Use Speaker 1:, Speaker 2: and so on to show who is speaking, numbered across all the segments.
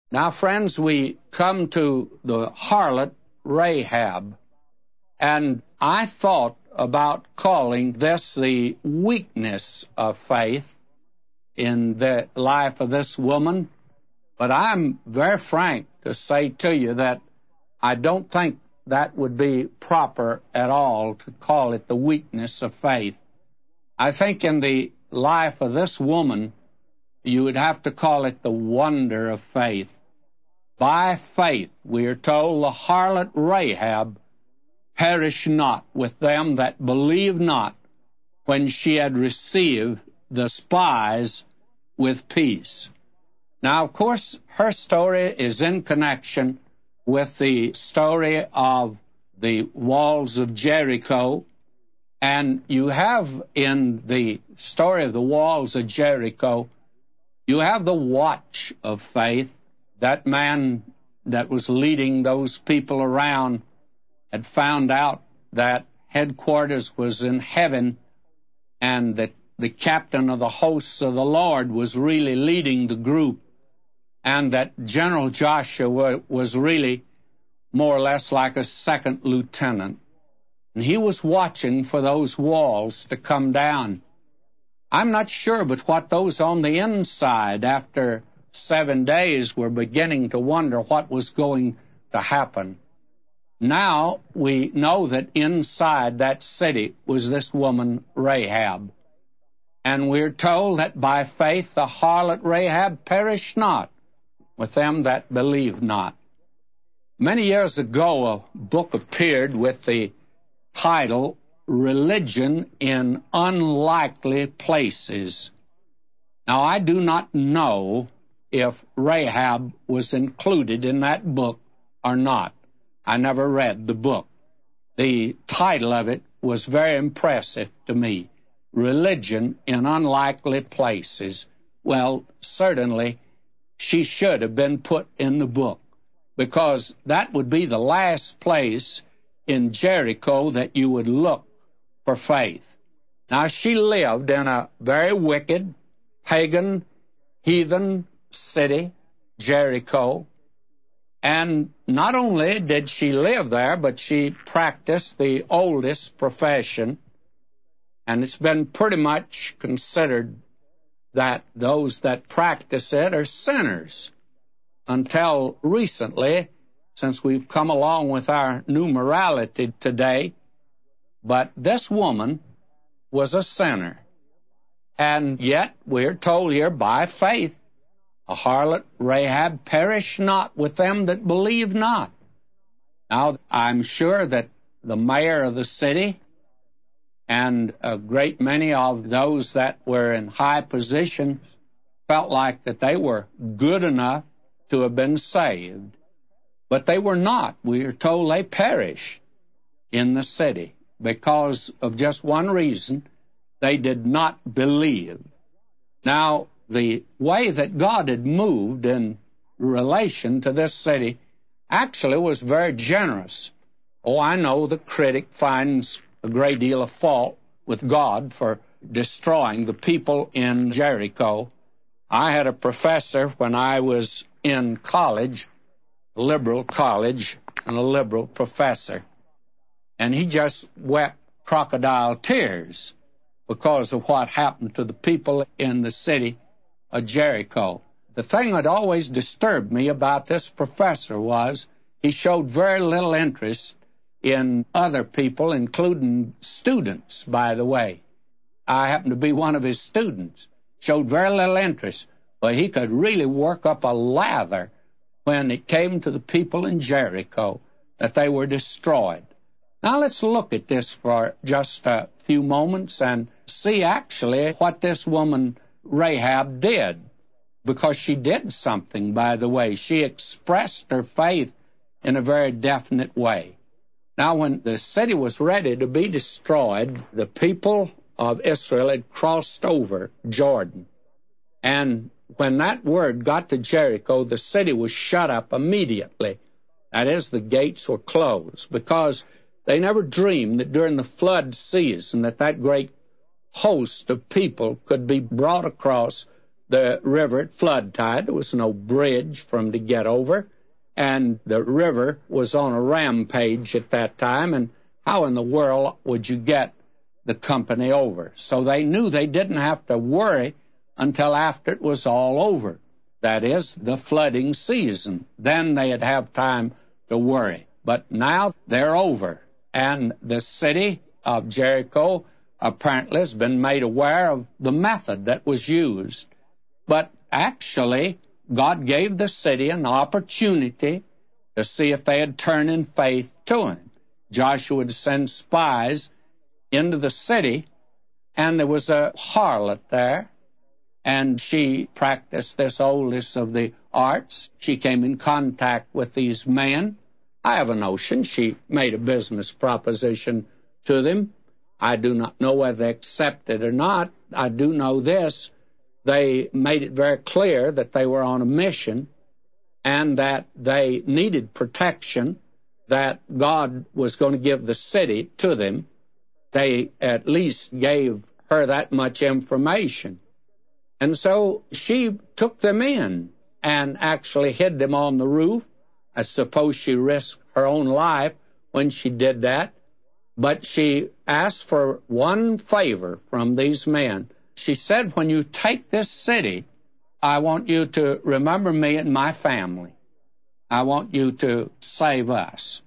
Speaker 1: Now, friends, we come to the harlot Rahab, and I thought about calling this the weakness of faith in the life of this woman, but I'm very frank to say to you that I don't think that would be proper at all to call it the weakness of faith. I think in the life of this woman, you would have to call it the wonder of faith. By faith, we are told, the harlot Rahab perished not with them that believed not when she had received the spies with peace. Now, of course, her story is in connection with the story of the walls of Jericho, and you have in the story of the walls of Jericho, you have the watch of faith. That man that was leading those people around had found out that headquarters was in heaven and that the captain of the hosts of the Lord was really leading the group, and that General Joshua was really more or less like a second lieutenant. And he was watching for those walls to come down. I'm not sure, but what those on the inside after 7 days were beginning to wonder what was going to happen. Now we know that inside that city was this woman Rahab. And we're told that by faith the harlot Rahab perished not with them that believe not. Many years ago, a book appeared with the title, Religion in Unlikely Places. Now, I do not know if Rahab was included in that book or not. I never read the book. The title of it was very impressive to me, Religion in Unlikely Places. Well, certainly, she should have been put in the book, because that would be the last place in Jericho that you would look for faith. Now, she lived in a very wicked, pagan, heathen city, Jericho, and not only did she live there, but she practiced the oldest profession, and it's been pretty much considered that those that practice it are sinners until recently, since we've come along with our new morality today. But this woman was a sinner, and yet we're told here by faith, a harlot Rahab perished not with them that believe not. Now, I'm sure that the mayor of the city and a great many of those that were in high positions felt like that they were good enough to have been saved. But they were not. We are told they perished in the city because of just one reason: they did not believe. Now, the way that God had moved in relation to this city actually was very generous. Oh, I know the critic finds a great deal of fault with God for destroying the people in Jericho. I had a professor when I was in college, a liberal college, and a liberal professor, and he just wept crocodile tears because of what happened to the people in the city of Jericho. The thing that always disturbed me about this professor was he showed very little interest in other people, including students, by the way. I happened to be one of his students. Showed very little interest, but he could really work up a lather when it came to the people in Jericho, that they were destroyed. Now let's look at this for just a few moments and see actually what this woman Rahab did, because she did something, by the way. She expressed her faith in a very definite way. Now, when the city was ready to be destroyed, the people of Israel had crossed over Jordan. And when that word got to Jericho, the city was shut up immediately. That is, the gates were closed, because they never dreamed that during the flood season that great host of people could be brought across the river at flood tide. There was no bridge for them to get over, and the river was on a rampage at that time, and how in the world would you get the company over? So they knew they didn't have to worry until after it was all over. That is, the flooding season. Then they'd have time to worry. But now they're over, and the city of Jericho apparently has been made aware of the method that was used. But actually, God gave the city an opportunity to see if they had turned in faith to Him. Joshua would send spies into the city, and there was a harlot there, and she practiced this oldest of the arts. She came in contact with these men. I have a notion she made a business proposition to them. I do not know whether they accepted or not. I do know this. They made it very clear that they were on a mission and that they needed protection, that God was going to give the city to them. They at least gave her that much information. And so she took them in and actually hid them on the roof. I suppose she risked her own life when she did that. But she asked for one favor from these men. She said, when you take this city, I want you to remember me and my family. I want you to save us.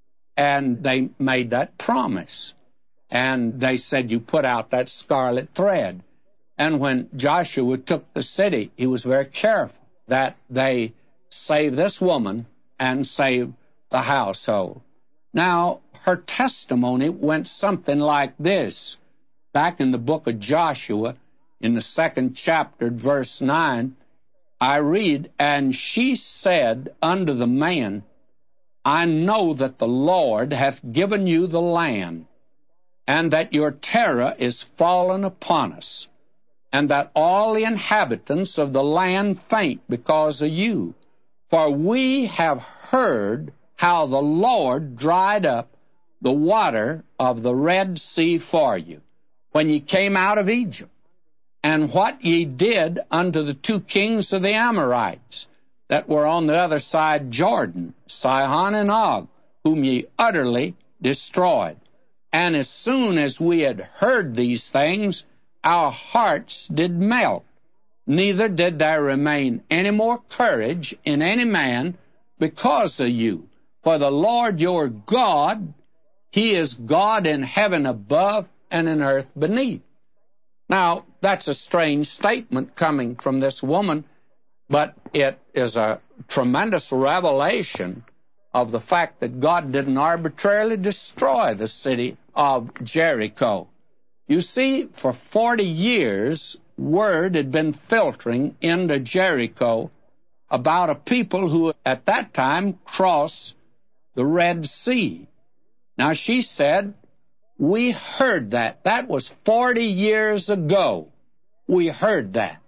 Speaker 1: And they made that promise. And they said, you put out that scarlet thread. And when Joshua took the city, he was very careful that they save this woman and save the household. Now, her testimony went something like this. Back in the book of Joshua, in the 2nd chapter, verse 9, I read, and she said unto the man, I know that the Lord hath given you the land, and that your terror is fallen upon us, and that all the inhabitants of the land faint because of you. For we have heard how the Lord dried up the water of the Red Sea for you, when ye came out of Egypt, and what ye did unto the 2 kings of the Amorites that were on the other side Jordan, Sihon and Og, whom ye utterly destroyed. And as soon as we had heard these things, our hearts did melt, neither did there remain any more courage in any man because of you. For the Lord your God, He is God in heaven above and in earth beneath. Now, that's a strange statement coming from this woman, but it is a tremendous revelation of the fact that God didn't arbitrarily destroy the city of Jericho. You see, for 40 years, word had been filtering into Jericho about a people who at that time crossed the Red Sea. Now, she said, we heard that. That was 40 years ago. We heard that.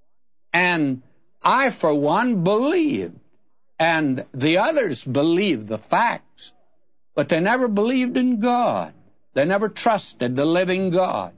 Speaker 1: And I, for one, believed. And the others believed the facts. But they never believed in God. They never trusted the living God.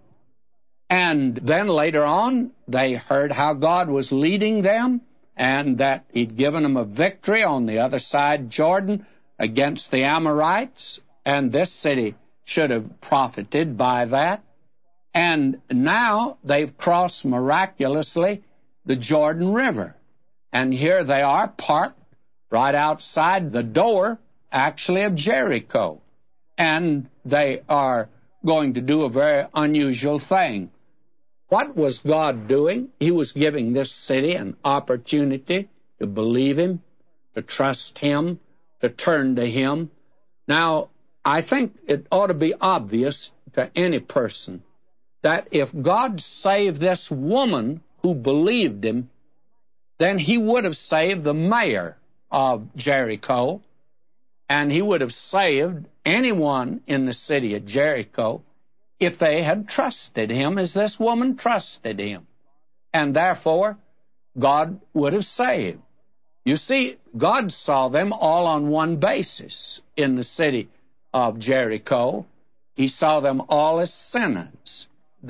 Speaker 1: And then later on, they heard how God was leading them and that He'd given them a victory on the other side Jordan against the Amorites, and this city should have profited by that. And now they've crossed miraculously the Jordan River. And here they are parked right outside the door, actually, of Jericho. And they are going to do a very unusual thing. What was God doing? He was giving this city an opportunity to believe Him, to trust Him, to turn to Him. Now, I think it ought to be obvious to any person that if God saved this woman who believed Him, then He would have saved the mayor of Jericho, and He would have saved anyone in the city of Jericho if they had trusted Him as this woman trusted Him. And therefore, God would have saved. You see, God saw them all on one basis in the city of Jericho. He saw them all as sinners. There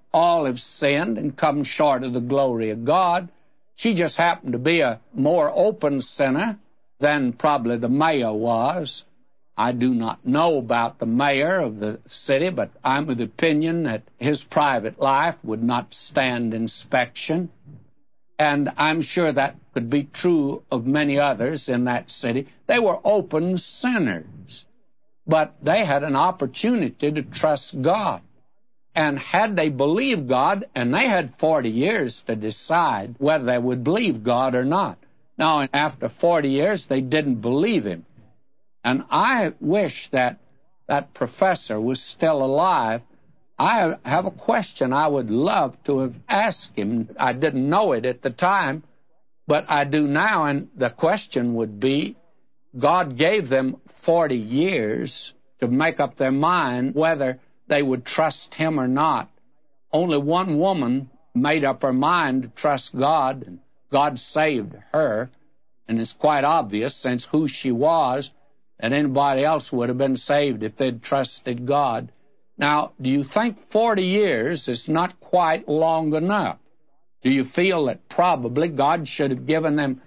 Speaker 1: all have sinned and come short of the glory of God. She just happened to be a more open sinner than probably the mayor was. I do not know about the mayor of the city, but I'm of the opinion that his private life would not stand inspection. And I'm sure that could be true of many others in that city. They were open sinners, but they had an opportunity to trust God. And had they believed God, and they had 40 years to decide whether they would believe God or not. Now, after 40 years, they didn't believe him. And I wish that that professor was still alive. I have a question I would love to have asked him. I didn't know it at the time, but I do now, and the question would be, God gave them 40 years to make up their mind whether they would trust him or not. Only one woman made up her mind to trust God, and God saved her, and it's quite obvious, since who she was, that anybody else would have been saved if they'd trusted God. Now, do you think 40 years is not quite long enough? Do you feel that probably God should have given them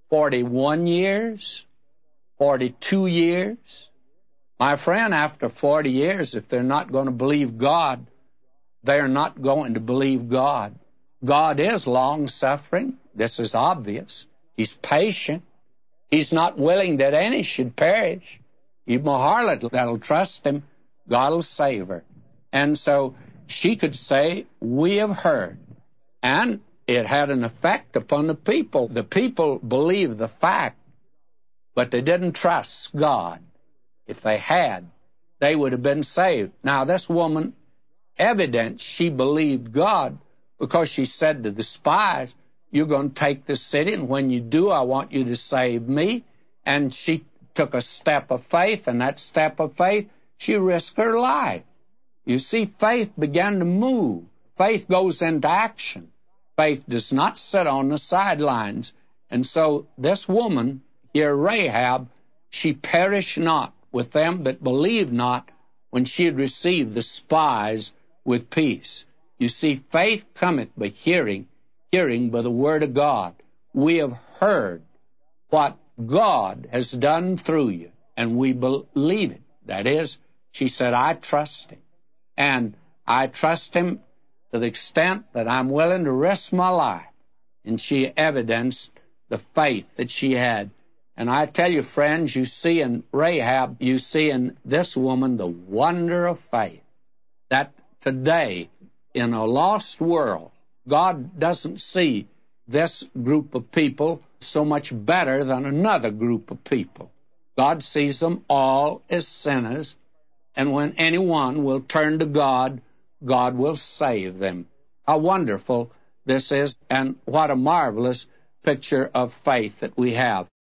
Speaker 1: 41 years? 42 years? My friend, after 40 years, if they're not going to believe God, they're not going to believe God. God is long-suffering. This is obvious. He's patient. He's not willing that any should perish. Even a harlot that'll trust him, God will save her. And so she could say, we have heard. And it had an effect upon the people. The people believed the fact, but they didn't trust God. If they had, they would have been saved. Now, this woman, evident she believed God, because she said to the spies, you're going to take this city, and when you do, I want you to save me. And she took a step of faith, and that step of faith, she risked her life. You see, faith began to move. Faith goes into action. Faith does not sit on the sidelines. And so this woman here, Rahab, she perished not with them that believed not when she had received the spies with peace. You see, faith cometh by hearing, hearing by the word of God. We have heard what God has done through you, and we believe it. That is, she said, I trust him. And I trust him to the extent that I'm willing to risk my life. And she evidenced the faith that she had. And I tell you, friends, you see in Rahab, you see in this woman the wonder of faith. That today, in a lost world, God doesn't see this group of people so much better than another group of people. God sees them all as sinners, and when anyone will turn to God, God will save them. How wonderful this is, and what a marvelous picture of faith that we have.